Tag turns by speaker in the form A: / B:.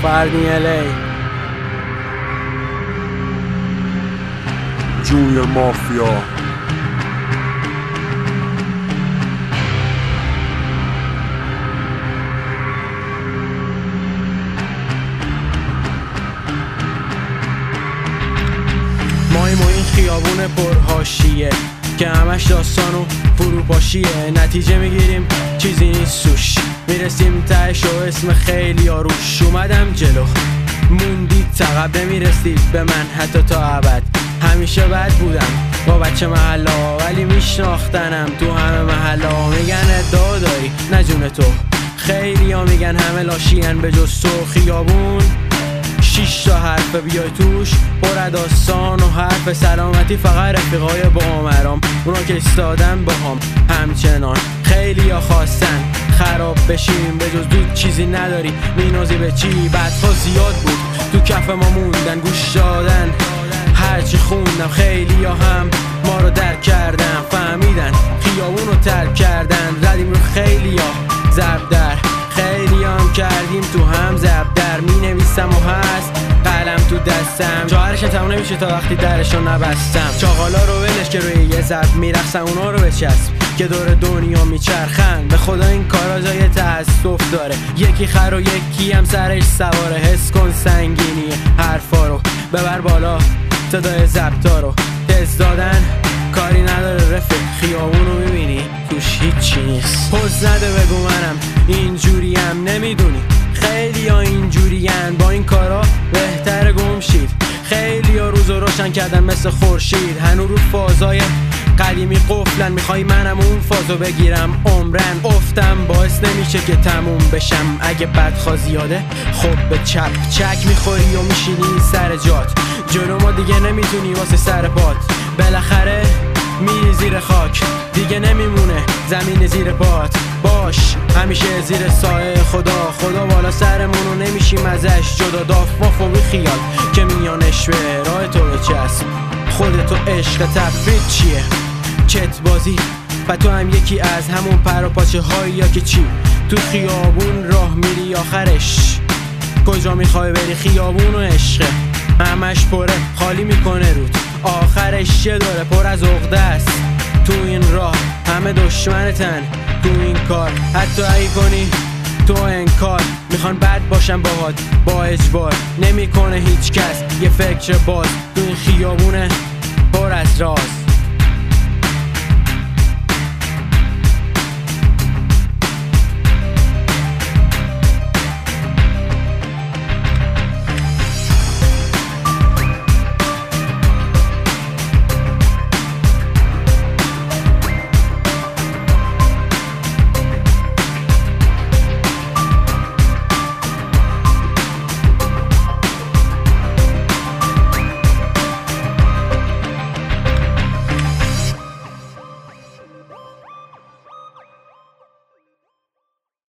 A: فردی الی
B: جونیور مافیا.
A: مایم و این خیابون پرهاشیه که همش داستان و فروپاشیه. نتیجه میگیریم چیزی نیست سوش، میرسیم تهش و اسم خیلی روش. اومدم جلو موندید عقب، نمیرسید به من حتی تا ابد. همیشه بد بودم با بچه محلا ولی میشناختنم تو همه محلا. میگن ادعا داری نه جون تو، خیلی ها میگن همه لاشین به جز تو. خیابون 6 تا حرف بیای توش پر داستان و حرف سلامتی، فقط رفیقای با عمرام اونا که استادن با هم همچنان. خیلی ها خواستن خراب بشیم به جز دود چیزی نداری مینازی به چی. بدها زیاد بود تو کف ما موندن گوش دادن هرچی خوندم. خیلی ها هم ما رو درک کردن فهمیدن خیابون رو ترک کردن. زدیم رو خیلی ها ضرب در، خیلی هم کردیم تو هم ضرب در. می نویسم و هست قلم تو دستم، جاهرشم تموم نمیشه تا وقتی درشو نبستم. چاقالا رو ولش که روی یه ضرب میرخصن، اونا رو بچسب که دور دنیا میچرخن. به خدا این کارا جای تأسف داره، یکی خر و یکی هم سرش سواره. حس کن سنگینی حرفا رو ببر بالا، صدای ضبطا رو تست دادن کاری نداره. رفیق خیابون رو میبینی توش هیچی نیست. پوز نده بگو منم اینجوریم، نمیدونی خیلی ها اینجورین. با این کارا بهتر گم شید. خیلی ها روز رو روشن کردن مثل خورشید، هنو رو فازای قدیمی قفلن. میخوای منم اون فازو بگیرم عمرن افتم، باعث نمیشه که تموم بشم. اگه بدخوا زیاده خب به چپ چک میخوری و میشینی سر جات. جلو ما دیگه نمیتونی واسه سر پات، بالاخره میری زیر خاک دیگه نمیمونه زمین زیر پات. باش همیشه زیر سایه خدا، خدا بالا سرمون و نمیشیم ازش جدا. داف ماف و خیال که میانش به راه تو بچسب. خودتو عشق تفرید چیه چت بازی و تو هم یکی از همون پر و پاچه هایی یا که چی. تو خیابون راه میری آخرش کجا میخوای بری؟ خیابون و عشقه همش پره خالی میکنه رود، آخرش چه داره پر از عقده است. تو این راه همه دشمنتن، تو این کار حتی اگه کنی تو انکار. میخوان بد باشن باهات با اجبار، نمیکنه هیچ کس یه فکر باز. تو این خیابونه پر از راز.